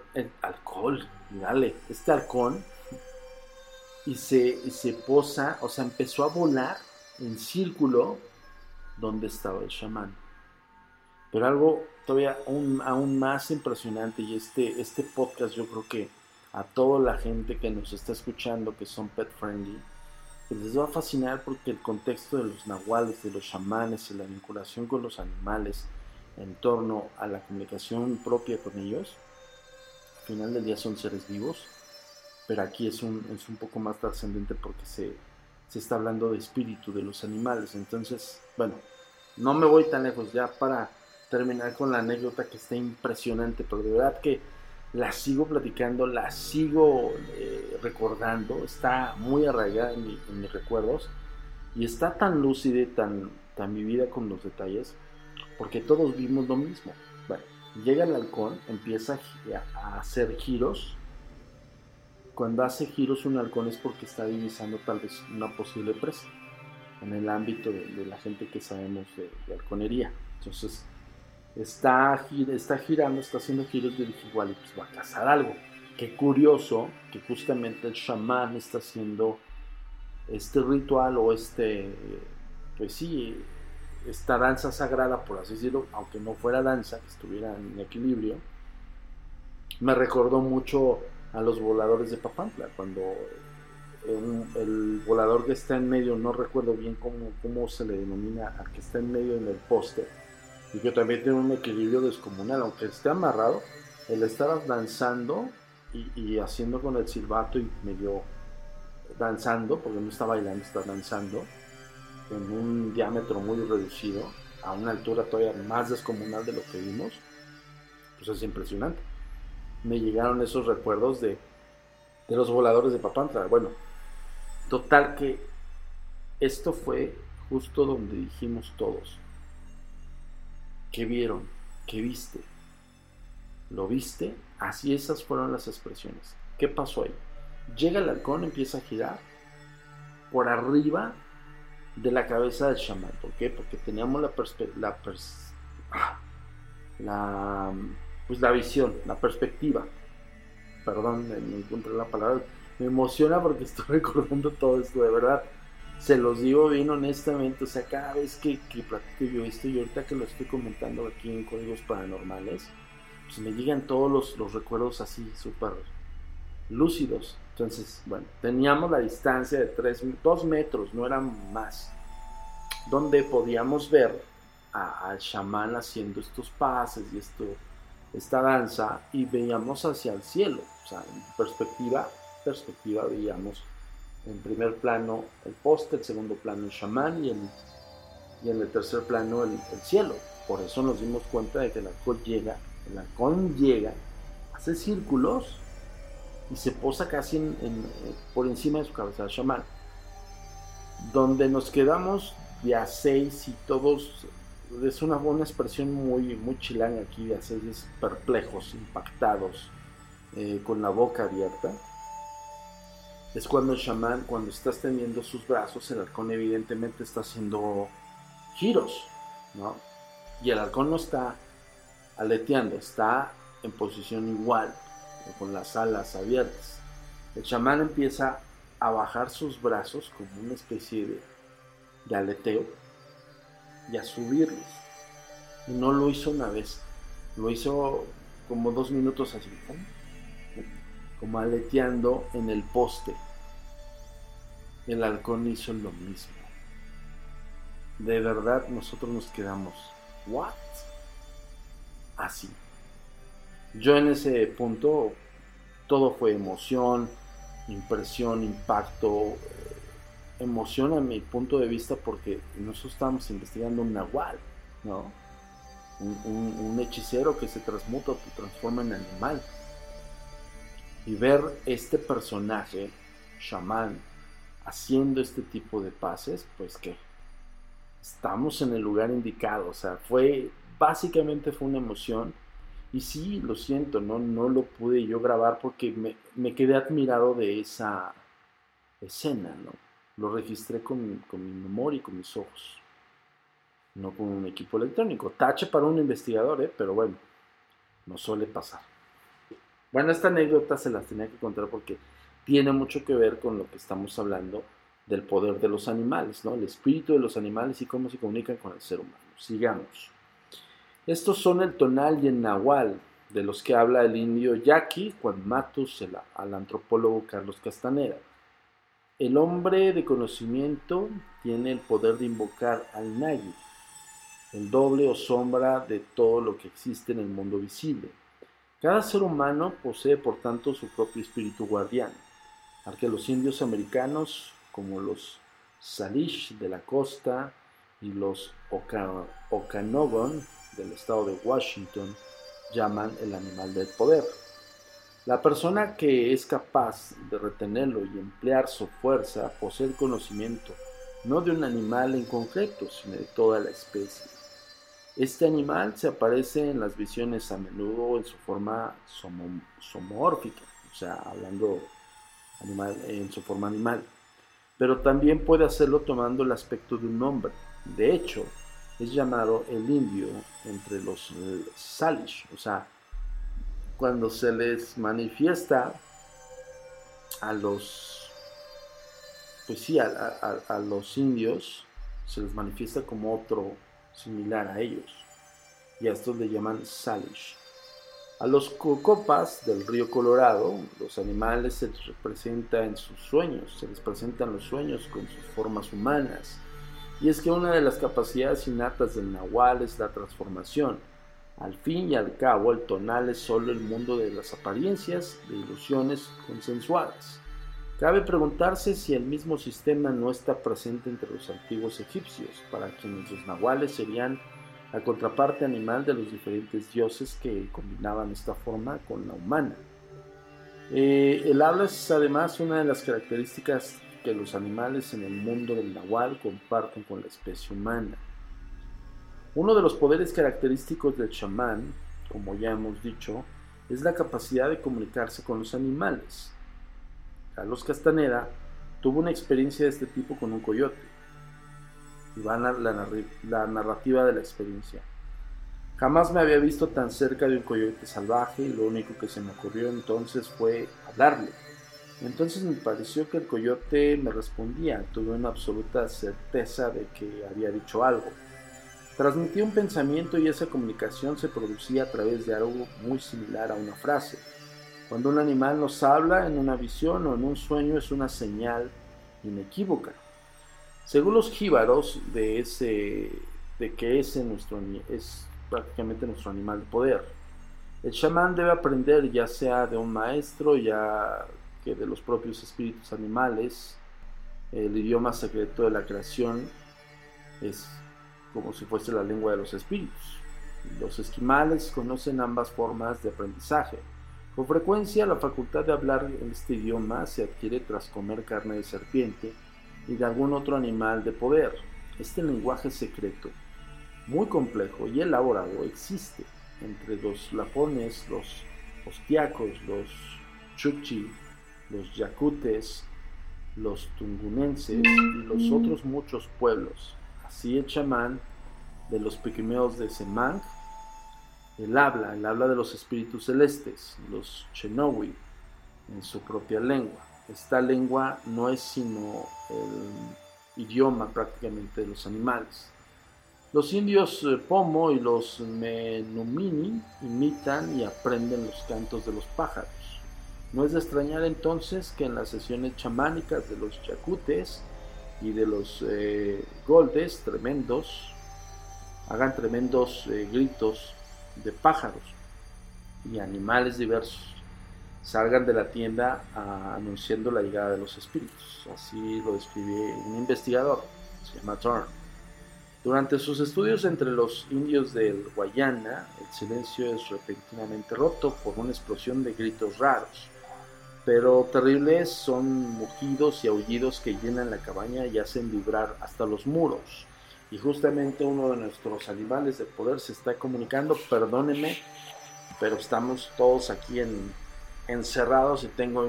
este halcón, y se posa, o sea, empezó a volar en círculo donde estaba el chamán. Pero algo todavía aún más impresionante, y este podcast yo creo que a toda la gente que nos está escuchando, que son pet friendly, pues les va a fascinar, porque el contexto de los nahuales, de los chamanes y la vinculación con los animales en torno a la comunicación propia con ellos, al final del día son seres vivos, pero aquí es un poco más trascendente, porque se está hablando de espíritu de los animales. Entonces, bueno, no me voy tan lejos, ya para terminar con la anécdota, que está impresionante, pero de verdad que la sigo platicando, la sigo recordando, está muy arraigada en mis recuerdos, y está tan lúcida, tan vivida con los detalles, porque todos vimos lo mismo. Bueno, llega el halcón, empieza a hacer giros. Cuando hace giros un halcón es porque está divisando tal vez una posible presa, en el ámbito de la gente que sabemos de halconería. Entonces está girando, está haciendo giros, y dije igual pues va a cazar algo. Qué curioso que justamente el chamán está haciendo este ritual, o pues sí, esta danza sagrada, por así decirlo, aunque no fuera danza, que estuviera en equilibrio. Me recordó mucho a los voladores de Papantla, cuando el volador que está en medio, no recuerdo bien cómo se le denomina al que está en medio en el poste, y que también tiene un equilibrio descomunal, aunque esté amarrado, él estaba danzando y haciendo con el silbato, y medio danzando, porque no está bailando, está danzando en un diámetro muy reducido, a una altura todavía más descomunal de lo que vimos. Pues es impresionante. Me llegaron esos recuerdos de los voladores de Papantla. Bueno, total que esto fue justo donde dijimos todos: ¿qué vieron? ¿Qué viste? ¿Lo viste? Así, esas fueron las expresiones. ¿Qué pasó ahí? Llega el halcón, empieza a girar por arriba de la cabeza del chamán. ¿Por qué? Porque teníamos la visión, la perspectiva. Perdón, me encontré la palabra. Me emociona porque estoy recordando todo esto, de verdad. Se los digo bien honestamente, o sea, cada vez que platico yo esto, y ahorita que lo estoy comentando aquí en Códigos Paranormales, pues me llegan todos los recuerdos así, súper lúcidos. Entonces, bueno, teníamos la distancia de 2 metros, no eran más, donde podíamos ver al chamán haciendo estos pases y esta danza, y veíamos hacia el cielo. O sea, en perspectiva veíamos en primer plano el poste, en segundo plano el chamán, y en el tercer plano el cielo. Por eso nos dimos cuenta de que el halcón llega, hace círculos y se posa casi por encima de su cabeza el chamán. Donde nos quedamos de a 6 y todos, es una buena expresión muy, muy chilanga aquí, de a 6, perplejos, impactados, con la boca abierta. Es cuando el chamán, cuando está extendiendo sus brazos, el halcón evidentemente está haciendo giros, ¿no? Y el halcón no está aleteando, está en posición igual, con las alas abiertas. El chamán empieza a bajar sus brazos como una especie de aleteo y a subirlos. Y no lo hizo una vez, lo hizo como 2 minutos así, como aleteando en el poste. El halcón hizo lo mismo. De verdad nosotros nos quedamos, ¿what? Así. Yo en ese punto todo fue emoción, impresión, impacto, emoción a mi punto de vista, porque nosotros estábamos investigando un nahual, ¿no? Un hechicero que se transmuta, que transforma en animal. Y ver este personaje, chamán, haciendo este tipo de pases, pues que estamos en el lugar indicado. O sea, básicamente fue una emoción. Y sí, lo siento, no lo pude yo grabar porque me quedé admirado de esa escena, ¿no? Lo registré con mi memoria y con mis ojos, no con un equipo electrónico. Tache para un investigador, pero bueno, no suele pasar. Bueno, esta anécdota se las tenía que contar porque tiene mucho que ver con lo que estamos hablando del poder de los animales, ¿no? El espíritu de los animales y cómo se comunican con el ser humano. Sigamos. Estos son el tonal y el nahual, de los que habla el indio Yaqui Juan Matus, al antropólogo Carlos Castaneda. El hombre de conocimiento tiene el poder de invocar al Nagi, el doble o sombra de todo lo que existe en el mundo visible. Cada ser humano posee, por tanto, su propio espíritu guardián, al que los indios americanos, como los Salish de la costa y los Okanogan del estado de Washington, llaman el animal del poder. La persona que es capaz de retenerlo y emplear su fuerza posee el conocimiento, no de un animal en concreto, sino de toda la especie. Este animal se aparece en las visiones a menudo en su forma zoomórfica, o sea, hablando en su forma animal, pero también puede hacerlo tomando el aspecto de un hombre. De hecho, es llamado el indio entre los Salish, o sea, cuando se les manifiesta a los, pues sí, a los indios, se les manifiesta como otro similar a ellos, y a estos le llaman Salish. A los cocopas del río Colorado, los animales se les representa en sus sueños, se les presentan los sueños con sus formas humanas. Y es que una de las capacidades innatas del nahual es la transformación. Al fin y al cabo, el tonal es solo el mundo de las apariencias, de ilusiones consensuadas. Cabe preguntarse si el mismo sistema no está presente entre los antiguos egipcios, para quienes los nahuales serían la contraparte animal de los diferentes dioses que combinaban esta forma con la humana. El habla es además una de las características que los animales en el mundo del nahual comparten con la especie humana. Uno de los poderes característicos del chamán, como ya hemos dicho, es la capacidad de comunicarse con los animales. Carlos Castaneda tuvo una experiencia de este tipo con un coyote. Y va la narrativa de la experiencia. Jamás me había visto tan cerca de un coyote salvaje y lo único que se me ocurrió entonces fue hablarle. Entonces me pareció que el coyote me respondía. Tuve una absoluta certeza de que había dicho algo. Transmitía un pensamiento y esa comunicación se producía a través de algo muy similar a una frase. Cuando un animal nos habla en una visión o en un sueño es una señal inequívoca. Según los jíbaros de que ese es prácticamente nuestro animal de poder. El chamán debe aprender ya sea de un maestro, ya que de los propios espíritus animales. El idioma secreto de la creación es como si fuese la lengua de los espíritus. Los esquimales conocen ambas formas de aprendizaje. Con frecuencia la facultad de hablar este idioma se adquiere tras comer carne de serpiente y de algún otro animal de poder. Este lenguaje secreto, muy complejo y elaborado, existe entre los lapones, los ostiacos, los chukchi, los yacutes, los tungunenses y los otros muchos pueblos. Así el chamán de los pigmeos de Semang Él habla de los espíritus celestes, los Chenowi, en su propia lengua. Esta lengua no es sino el idioma prácticamente de los animales. Los indios Pomo y los Menumini imitan y aprenden los cantos de los pájaros. No es de extrañar entonces que en las sesiones chamánicas de los Yacutes y de los Goldes hagan tremendos gritos de pájaros y animales diversos salgan de la tienda anunciando la llegada de los espíritus. Así lo describe un investigador, se llama Thorne. Durante sus estudios entre los indios del Guayana, el silencio es repentinamente roto por una explosión de gritos raros, pero terribles. Son mugidos y aullidos que llenan la cabaña y hacen vibrar hasta los muros. Y justamente uno de nuestros animales de poder se está comunicando. Perdónenme, pero estamos todos aquí encerrados y tengo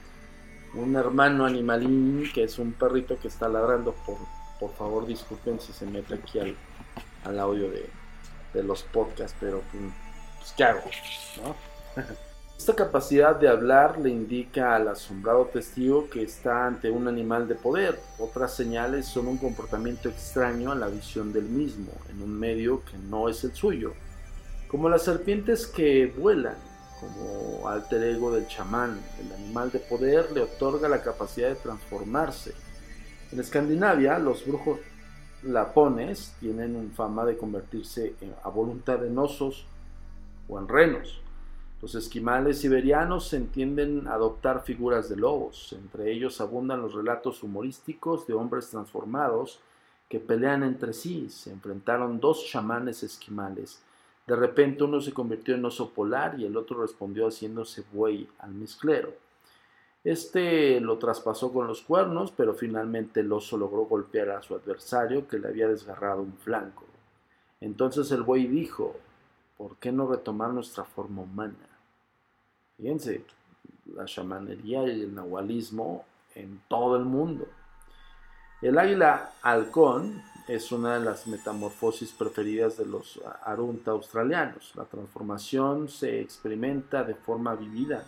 un hermano animalín que es un perrito que está ladrando. Por favor, disculpen si se mete aquí al audio de los podcasts, pero pues ¿qué hago? ¿No? Esta capacidad de hablar le indica al asombrado testigo que está ante un animal de poder. Otras señales son un comportamiento extraño a la visión del mismo, en un medio que no es el suyo, como las serpientes que vuelan. Como alter ego del chamán, el animal de poder le otorga la capacidad de transformarse. En Escandinavia, los brujos lapones tienen fama de convertirse a voluntad en osos o en renos. Los esquimales siberianos entienden adoptar figuras de lobos. Entre ellos abundan los relatos humorísticos de hombres transformados que pelean entre sí. Se enfrentaron dos chamanes esquimales. De repente uno se convirtió en oso polar y el otro respondió haciéndose buey almizclero. Este lo traspasó con los cuernos, pero finalmente el oso logró golpear a su adversario que le había desgarrado un flanco. Entonces el buey dijo: ¿por qué no retomar nuestra forma humana? Fíjense, la chamanería y el nahualismo en todo el mundo. El águila halcón es una de las metamorfosis preferidas de los arunta australianos. La transformación se experimenta de forma vivida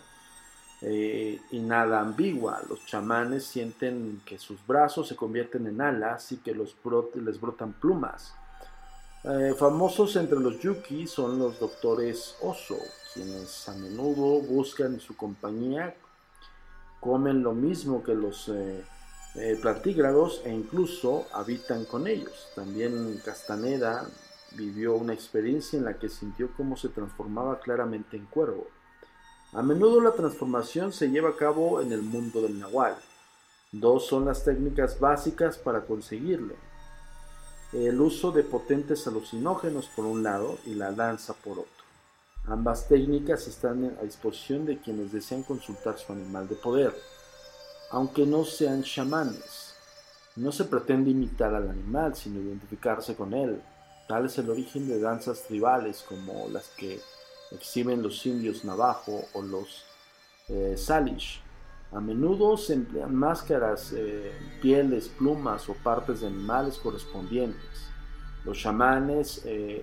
y nada ambigua. Los chamanes sienten que sus brazos se convierten en alas y que les brotan plumas. Famosos entre los yuki son los doctores oso, quienes a menudo buscan en su compañía, comen lo mismo que los plantígrados e incluso habitan con ellos. También Castaneda vivió una experiencia en la que sintió cómo se transformaba claramente en cuervo. A menudo la transformación se lleva a cabo en el mundo del nahual. Dos son las técnicas básicas para conseguirlo: el uso de potentes alucinógenos por un lado y la danza por otro. Ambas técnicas están a disposición de quienes desean consultar su animal de poder. Aunque no sean chamanes, no se pretende imitar al animal, sino identificarse con él. Tal es el origen de danzas tribales como las que exhiben los indios navajo o los salish. A menudo se emplean máscaras, pieles, plumas o partes de animales correspondientes. Los chamanes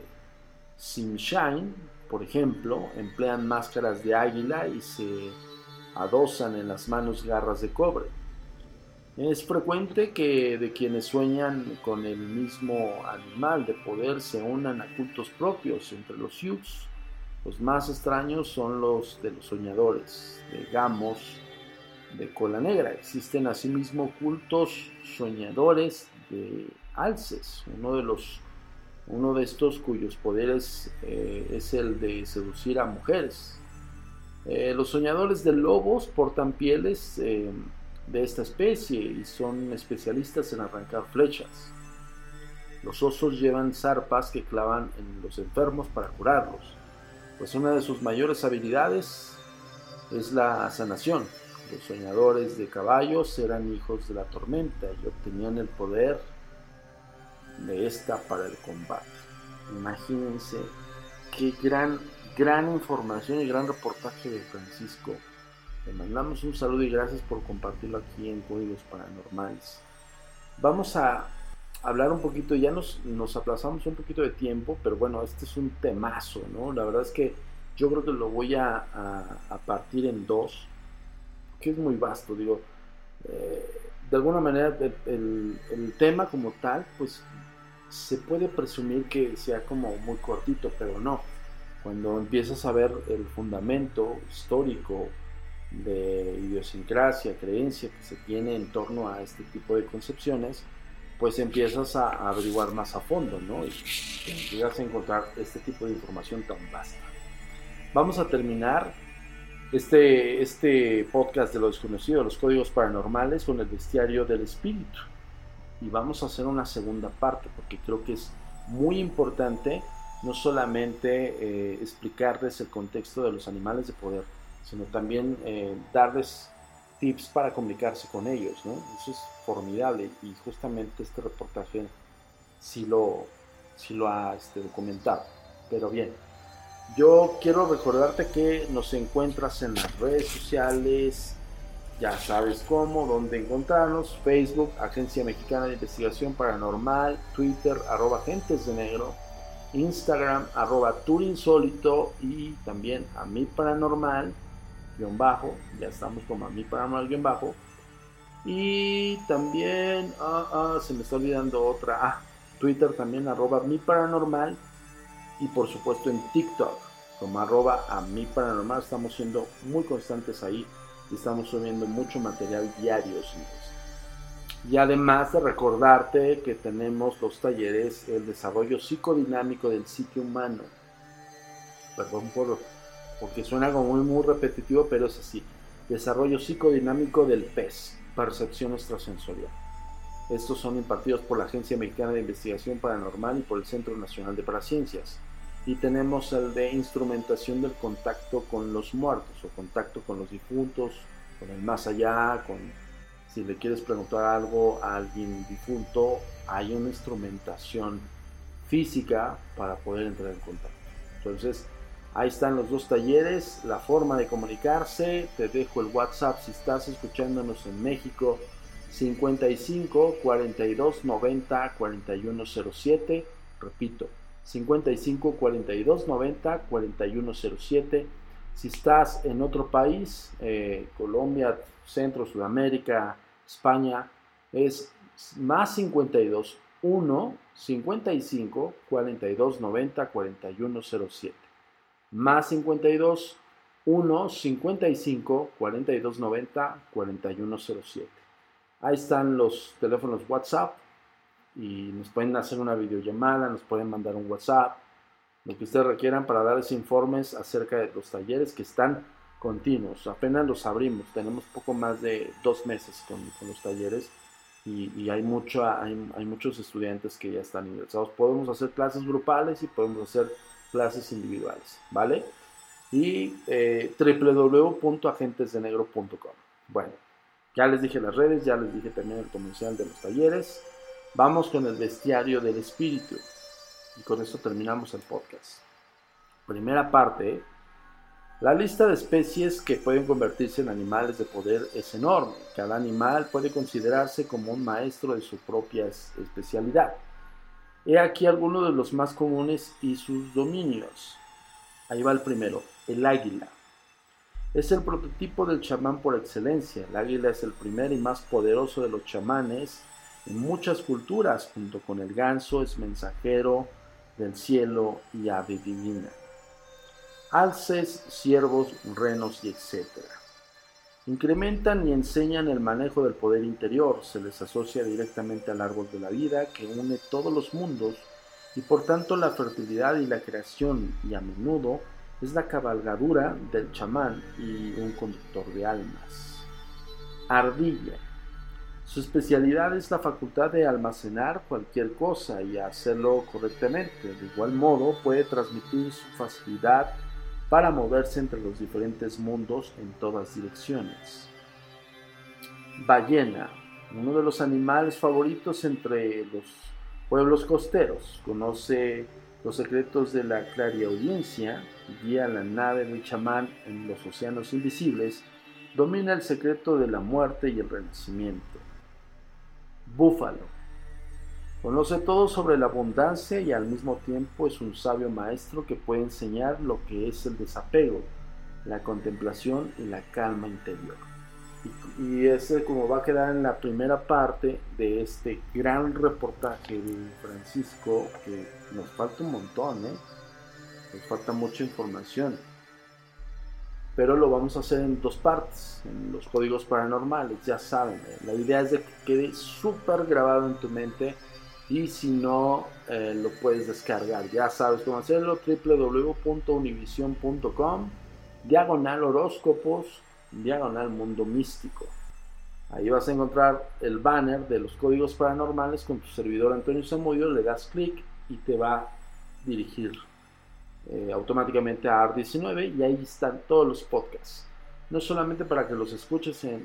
Tsimshian, por ejemplo, emplean máscaras de águila y se adosan en las manos garras de cobre. Es frecuente que de quienes sueñan con el mismo animal de poder se unan a cultos propios. Entre los Sioux, los más extraños son los de los soñadores, de gamos, de cola negra. Existen asimismo cultos soñadores de alces, uno de estos cuyos poderes es el de seducir a mujeres. Los soñadores de lobos portan pieles de esta especie y son especialistas en arrancar flechas. Los osos llevan zarpas que clavan en los enfermos para curarlos, pues una de sus mayores habilidades es la sanación. Los soñadores de caballos eran hijos de la tormenta y obtenían el poder de esta para el combate. Imagínense qué gran información y gran reportaje de Francisco. Le mandamos un saludo y gracias por compartirlo aquí en Códigos Paranormales. Vamos a hablar un poquito, ya nos aplazamos un poquito de tiempo, pero bueno, este es un temazo, ¿no? La verdad es que yo creo que lo voy a partir en dos, que es muy vasto, digo. De alguna manera el tema como tal, pues se puede presumir que sea como muy cortito, pero no. Cuando empiezas a ver el fundamento histórico de idiosincrasia, creencia que se tiene en torno a este tipo de concepciones, pues empiezas a averiguar más a fondo, ¿no? Y llegas a encontrar este tipo de información tan vasta. Vamos a terminar este podcast de lo desconocido, los códigos paranormales, con el bestiario del espíritu. Y vamos a hacer una segunda parte, porque creo que es muy importante no solamente explicarles el contexto de los animales de poder, sino también darles tips para comunicarse con ellos, ¿no? Eso es formidable, y justamente este reportaje sí lo ha documentado. Pero bien, yo quiero recordarte que nos encuentras en las redes sociales, ya sabes cómo, dónde encontrarnos: Facebook, Agencia Mexicana de Investigación Paranormal; Twitter, @agentesdenegro; Instagram, @turinsólito; y también a mi paranormal _ ya estamos como a mi paranormal _ y también se me está olvidando otra, Twitter también, @mi paranormal, y por supuesto en TikTok como @amiparanormal. Estamos siendo muy constantes ahí y estamos subiendo mucho material diario, señores. Y además de recordarte que tenemos los talleres, el desarrollo psicodinámico del psique humano. Perdón porque suena como muy repetitivo, pero es así. Desarrollo psicodinámico del PES, percepción extrasensorial. Estos son impartidos por la Agencia Mexicana de Investigación Paranormal y por el Centro Nacional de Paraciencias. Y tenemos el de instrumentación del contacto con los muertos, o contacto con los difuntos, con el más allá, si le quieres preguntar algo a alguien difunto, hay una instrumentación física para poder entrar en contacto. Entonces, ahí están los dos talleres, la forma de comunicarse. Te dejo el WhatsApp si estás escuchándonos en México: 55 42 90 4107. Repito, 55 42 90 4107. Si estás en otro país, Colombia, Centro, Sudamérica, España, es más 52 1 55 42 90 4107. Más 52 1 55 42 90 4107. Ahí están los teléfonos WhatsApp, y nos pueden hacer una videollamada, nos pueden mandar un WhatsApp, lo que ustedes requieran para darles informes acerca de los talleres que están continuos. Apenas los abrimos, tenemos poco más de 2 meses con los talleres, y hay muchos estudiantes que ya están ingresados. Podemos hacer clases grupales y podemos hacer clases individuales, ¿vale? Y www.agentesdenegro.com. Bueno, ya les dije las redes, ya les dije también el comercial de los talleres. Vamos con el bestiario del espíritu, y con esto terminamos el podcast. Primera parte. La lista de especies que pueden convertirse en animales de poder es enorme. Cada animal puede considerarse como un maestro de su propia especialidad. He aquí algunos de los más comunes y sus dominios. Ahí va el primero: el águila. Es el prototipo del chamán por excelencia. El águila es el primer y más poderoso de los chamanes. En muchas culturas, junto con el ganso, es mensajero del cielo y ave divina. Alces, ciervos, renos y etc. Incrementan y enseñan el manejo del poder interior. Se les asocia directamente al árbol de la vida, que une todos los mundos, y por tanto la fertilidad y la creación, y a menudo es la cabalgadura del chamán y un conductor de almas. Ardilla. Su especialidad es la facultad de almacenar cualquier cosa y hacerlo correctamente. De igual modo, puede transmitir su facilidad para moverse entre los diferentes mundos en todas direcciones. Ballena. Uno de los animales favoritos entre los pueblos costeros. Conoce los secretos de la clariaudiencia, guía la nave del chamán en los océanos invisibles, domina el secreto de la muerte y el renacimiento. Búfalo. Conoce todo sobre la abundancia y al mismo tiempo es un sabio maestro que puede enseñar lo que es el desapego, la contemplación y la calma interior. Y ese como va a quedar en la primera parte de este gran reportaje de Francisco, que nos falta un montón, nos falta mucha información, pero lo vamos a hacer en 2 partes, en los códigos paranormales, ya saben, la idea es de que quede súper grabado en tu mente. Y si no, lo puedes descargar. Ya sabes cómo hacerlo. www.univision.com /horóscopos /mundo místico. Ahí vas a encontrar el banner de los códigos paranormales con tu servidor Antonio Zamudio. Le das clic y te va a dirigir automáticamente a AR19. Y ahí están todos los podcasts. No solamente para que los escuches en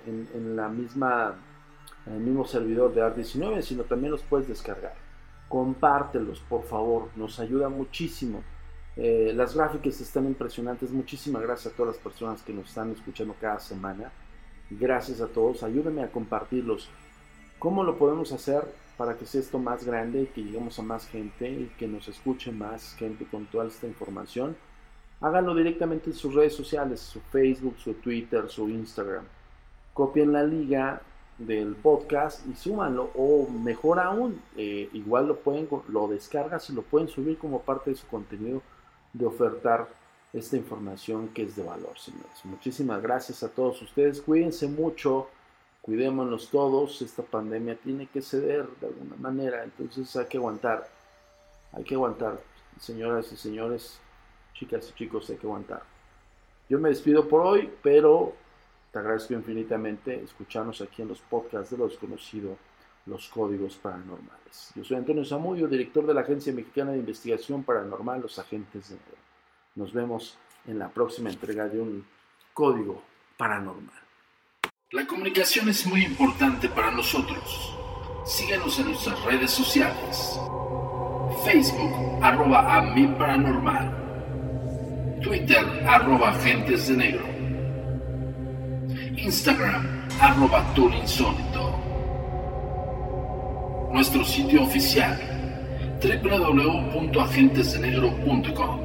el mismo servidor de AR19, sino también los puedes descargar. Compártelos, por favor, nos ayuda muchísimo. Las gráficas están impresionantes. Muchísimas gracias a todas las personas que nos están escuchando cada semana. Gracias a todos, ayúdenme a compartirlos. ¿Cómo lo podemos hacer para que sea esto más grande y que lleguemos a más gente y que nos escuche más gente con toda esta información? Háganlo directamente en sus redes sociales, su Facebook, su Twitter, su Instagram. Copien la liga del podcast y súmanlo, o mejor aún, igual lo descargas y lo pueden subir como parte de su contenido de ofertar esta información que es de valor, señores. Muchísimas gracias a todos ustedes, cuídense mucho, cuidémonos todos, esta pandemia tiene que ceder de alguna manera, entonces hay que aguantar, señoras y señores, chicas y chicos, hay que aguantar. Yo me despido por hoy, pero te agradezco infinitamente escucharnos aquí en los podcasts de lo desconocido, los códigos paranormales. Yo soy Antonio Zamudio, director de la Agencia Mexicana de Investigación Paranormal, Los Agentes de Negro. Nos vemos en la próxima entrega de un código paranormal. La comunicación es muy importante para nosotros. Síguenos en nuestras redes sociales. Facebook, @amiparanormal. Twitter, @agentes de negro. Instagram, @turinsólito. Nuestro sitio oficial, www.agentesdenegro.com.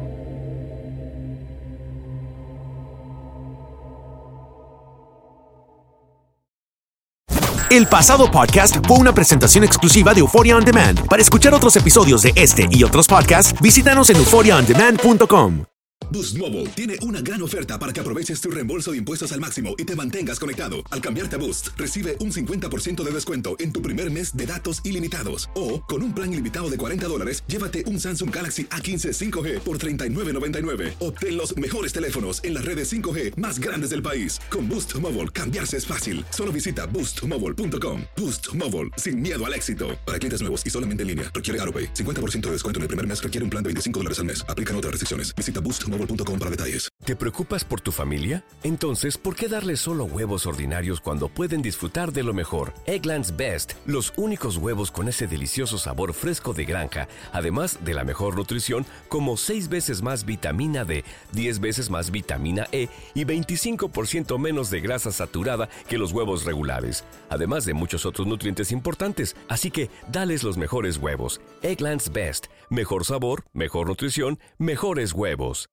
El pasado podcast fue una presentación exclusiva de Euphoria On Demand. Para escuchar otros episodios de este y otros podcasts, visítanos en euphoriaondemand.com. Boost Mobile tiene una gran oferta para que aproveches tu reembolso de impuestos al máximo y te mantengas conectado. Al cambiarte a Boost, recibe un 50% de descuento en tu primer mes de datos ilimitados. O, con un plan ilimitado de $40, llévate un Samsung Galaxy A15 5G por $39.99. Obtén los mejores teléfonos en las redes 5G más grandes del país. Con Boost Mobile, cambiarse es fácil. Solo visita boostmobile.com. Boost Mobile, sin miedo al éxito. Para clientes nuevos y solamente en línea, requiere AutoPay. 50% de descuento en el primer mes, requiere un plan de $25 al mes. Aplican otras restricciones. Visita boostmobile.com para detalles. ¿Te preocupas por tu familia? Entonces, ¿por qué darles solo huevos ordinarios cuando pueden disfrutar de lo mejor? Eggland's Best, los únicos huevos con ese delicioso sabor fresco de granja, además de la mejor nutrición, como 6 veces más vitamina D, 10 veces más vitamina E y 25% menos de grasa saturada que los huevos regulares, además de muchos otros nutrientes importantes. Así que, dales los mejores huevos. Eggland's Best, mejor sabor, mejor nutrición, mejores huevos.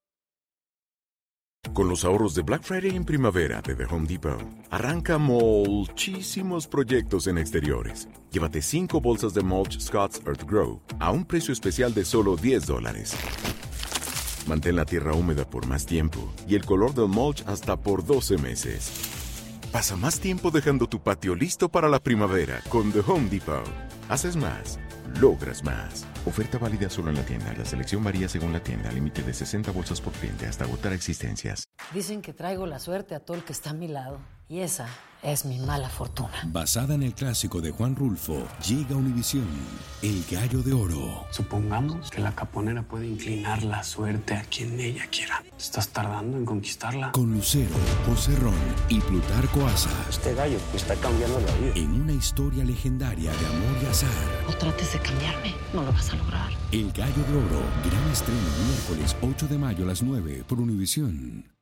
Con los ahorros de Black Friday en primavera de The Home Depot, arranca muchísimos proyectos en exteriores. Llévate 5 bolsas de mulch Scott's Earth Grow a un precio especial de solo $10. Mantén la tierra húmeda por más tiempo y el color del mulch hasta por 12 meses. Pasa más tiempo dejando tu patio listo para la primavera con The Home Depot. Haces más, logras más. Oferta válida solo en la tienda. La selección varía según la tienda. Límite de 60 bolsas por cliente hasta agotar existencias. Dicen que traigo la suerte a todo el que está a mi lado. Y esa es mi mala fortuna. Basada en el clásico de Juan Rulfo, llega Univisión, El Gallo de Oro. Supongamos que la caponera puede inclinar la suerte a quien ella quiera. ¿Estás tardando en conquistarla? Con Lucero, José Ron y Plutarco Asa. Este gallo me está cambiando la vida. En una historia legendaria de amor y azar. No trates de cambiarme, no lo vas a lograr. El Gallo de Oro, gran estreno miércoles 8 de mayo a las 9 por Univisión.